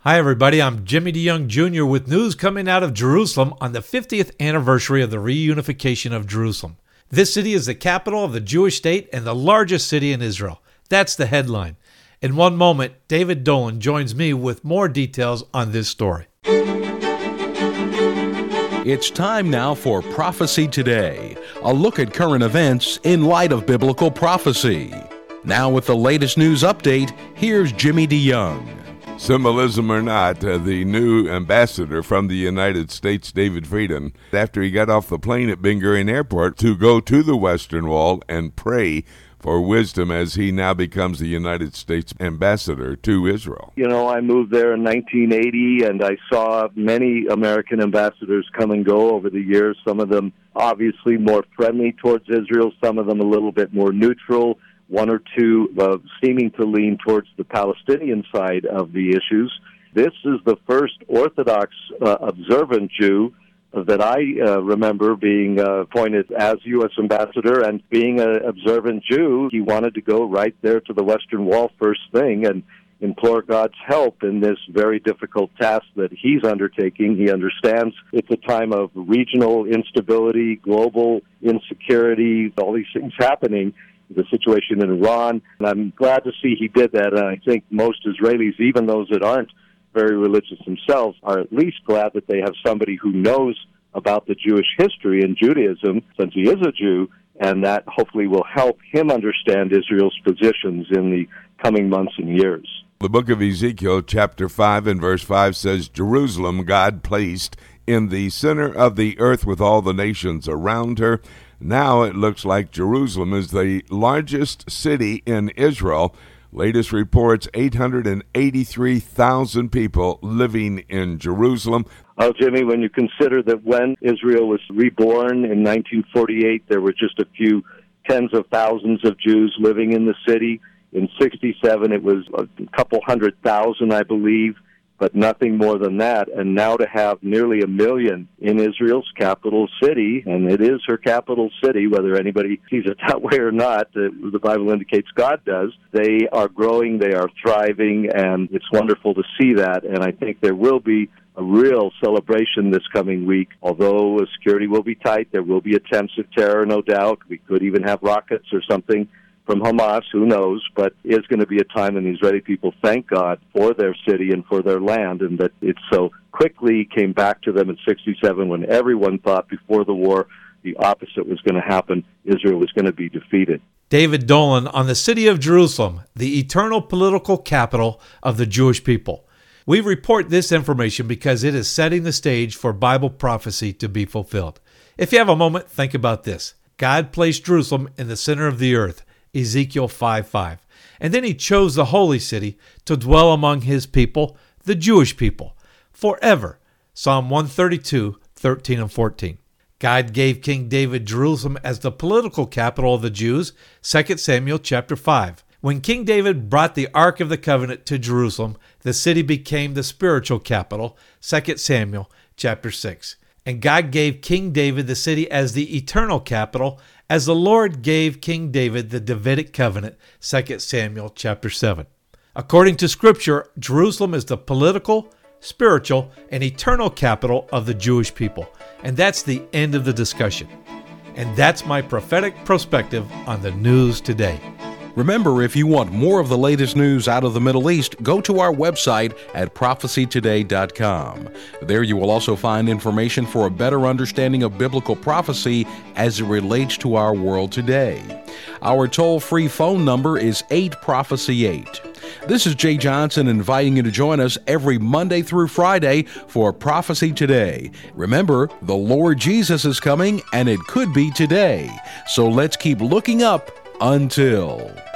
Hi, everybody. I'm Jimmy DeYoung Jr. with news coming out of Jerusalem on the 50th anniversary of the reunification of Jerusalem. This city is the capital of the Jewish state and the largest city in Israel. That's the headline. In one moment, David Dolan joins me with more details on this story. It's time now for Prophecy Today, a look at current events in light of biblical prophecy. Now with the latest news update, here's Jimmy DeYoung. Symbolism or not, the new ambassador from the United States, David Frieden, after he got off the plane at Ben Gurion Airport to go to the Western Wall and pray for wisdom as he now becomes the United States ambassador to Israel. You know, I moved there in 1980, and I saw many American ambassadors come and go over the years, some of them obviously more friendly towards Israel, some of them a little bit more neutral, one or two seeming to lean towards the Palestinian side of the issues. This is the first Orthodox observant Jew that I remember being appointed as U.S. ambassador, and being an observant Jew, he wanted to go right there to the Western Wall first thing and implore God's help in this very difficult task that he's undertaking. He understands it's a time of regional instability, global insecurity, all these things happening, the situation in Iran, and I'm glad to see he did that, and I think most Israelis, even those that aren't very religious themselves, are at least glad that they have somebody who knows about the Jewish history and Judaism, since he is a Jew, and that hopefully will help him understand Israel's positions in the coming months and years. The book of Ezekiel, chapter 5 and verse 5 says, Jerusalem God placed in the center of the earth with all the nations around her. Now it looks like Jerusalem is the largest city in Israel. Latest reports, 883,000 people living in Jerusalem. Oh, Jimmy, when you consider that when Israel was reborn in 1948, there were just a few tens of thousands of Jews living in the city. In 1967, it was a couple 100,000, I believe, but nothing more than that. And now to have nearly 1 million in Israel's capital city, and it is her capital city, whether anybody sees it that way or not, the Bible indicates God does. They are growing, they are thriving, and it's wonderful to see that. And I think there will be a real celebration this coming week. Although security will be tight, there will be attempts at terror, no doubt. We could even have rockets or something from Hamas, who knows, but it's going to be a time when the Israeli people thank God for their city and for their land, and that it so quickly came back to them in 1967 when everyone thought before the war the opposite was going to happen. Israel was going to be defeated. David Dolan on the city of Jerusalem, the eternal political capital of the Jewish people. We report this information because it is setting the stage for Bible prophecy to be fulfilled. If you have a moment, think about this. God placed Jerusalem in the center of the earth, Ezekiel 5:5. And then he chose the holy city to dwell among his people, the Jewish people, forever. Psalm 132:13 and 14. God gave King David Jerusalem as the political capital of the Jews, 2 Samuel chapter 5. When King David brought the Ark of the Covenant to Jerusalem, the city became the spiritual capital, 2 Samuel chapter 6. And God gave King David the city as the eternal capital, as the Lord gave King David the Davidic covenant, 2 Samuel chapter 7. According to Scripture, Jerusalem is the political, spiritual, and eternal capital of the Jewish people. And that's the end of the discussion. And that's my prophetic perspective on the news today. Remember, if you want more of the latest news out of the Middle East, go to our website at prophecytoday.com. There you will also find information for a better understanding of biblical prophecy as it relates to our world today. Our toll-free phone number is 8-PROPHECY-8. This is Jay Johnson inviting you to join us every Monday through Friday for Prophecy Today. Remember, the Lord Jesus is coming, and it could be today. So let's keep looking up until...